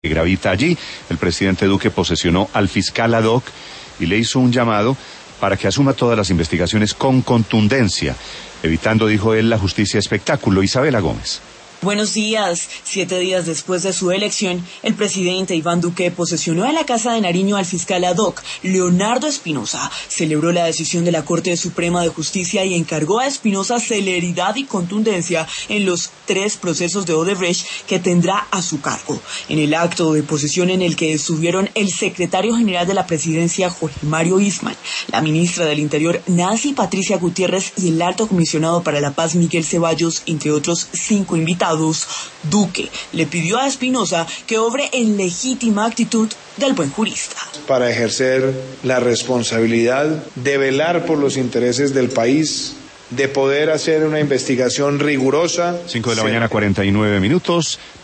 gravita allí. El presidente Duque posesionó al fiscal ad hoc y le hizo un llamado para que asuma todas las investigaciones con contundencia, evitando, dijo él, la justicia espectáculo. Isabela Gómez. Buenos días. 7 días después de su elección, el presidente Iván Duque posesionó en la Casa de Nariño al fiscal ad hoc, Leonardo Espinosa. Celebró la decisión de la Corte Suprema de Justicia y encargó a Espinosa celeridad y contundencia en los 3 procesos de Odebrecht que tendrá a su cargo. En el acto de posesión en el que estuvieron el secretario general de la presidencia, Jorge Mario Eastman, la ministra del Interior, Nancy Patricia Gutiérrez, y el alto comisionado para la paz, Miguel Ceballos, entre otros 5 invitados, Duque le pidió a Espinosa que obre en legítima actitud del buen jurista. Para ejercer la responsabilidad de velar por los intereses del país, de poder hacer una investigación rigurosa. 5 de la mañana, 49 minutos.